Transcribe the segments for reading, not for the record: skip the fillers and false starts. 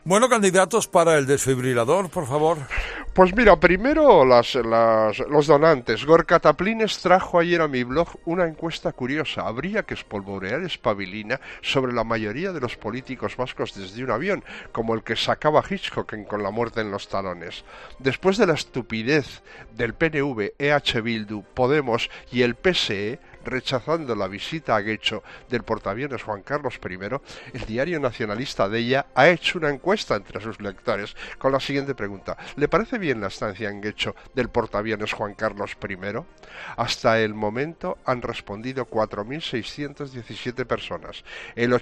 Bueno, candidatos para el desfibrilador, por favor. Pues mira, primero los donantes. Gorka Taplines trajo ayer a mi blog una encuesta curiosa. Habría que espolvorear espabilina sobre la mayoría de los políticos vascos desde un avión, como el que sacaba Hitchcock Con la muerte en los talones. Después de la estupidez del PNV, EH Bildu, Podemos y el PSE, rechazando la visita a Guecho del portaaviones Juan Carlos I, el diario nacionalista Deia ha hecho una encuesta entre sus lectores con la siguiente pregunta: ¿le parece bien la estancia en Guecho del portaaviones Juan Carlos I? Hasta el momento han respondido 4.617 personas. El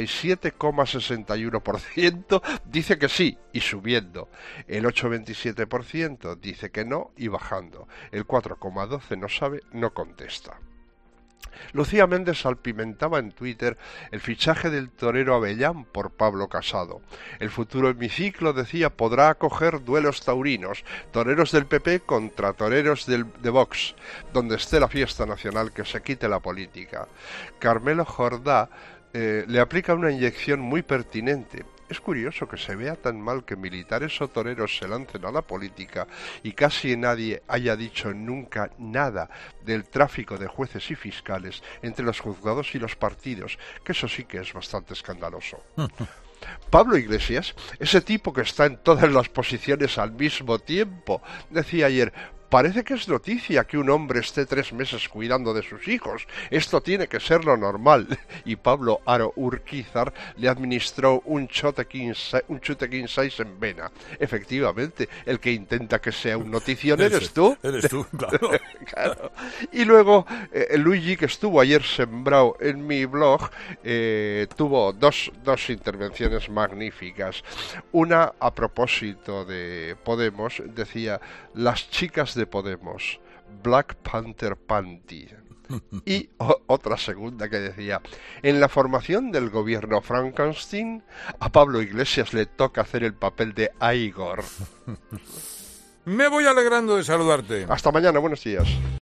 87,61% dice que sí y subiendo. El 8,27% dice que no y bajando. El 4,12% no sabe, no contesta. Lucía Méndez salpimentaba en Twitter el fichaje del torero Avellán por Pablo Casado. El futuro hemiciclo, decía, podrá acoger duelos taurinos, toreros del PP contra toreros de Vox, donde esté la fiesta nacional, que se quite la política. Carmelo Jordá le aplica una inyección muy pertinente. Es curioso que se vea tan mal que militares o toreros se lancen a la política y casi nadie haya dicho nunca nada del tráfico de jueces y fiscales entre los juzgados y los partidos, que eso sí que es bastante escandaloso. Pablo Iglesias, ese tipo que está en todas las posiciones al mismo tiempo, decía ayer: parece que es noticia que un hombre esté 3 meses cuidando de sus hijos. Esto tiene que ser lo normal. Y Pablo Aro Urquizar le administró un chute king size en vena. Efectivamente, el que intenta que sea un notición eres tú. Eres tú, claro. Claro. Y luego Luigi, que estuvo ayer sembrado en mi blog, tuvo dos intervenciones magníficas. Una a propósito de Podemos, decía: las chicas de Podemos, Black Panther Panty. Y otra segunda que decía: en la formación del gobierno Frankenstein, a Pablo Iglesias le toca hacer el papel de Igor. Me voy alegrando de saludarte. Hasta mañana, buenos días.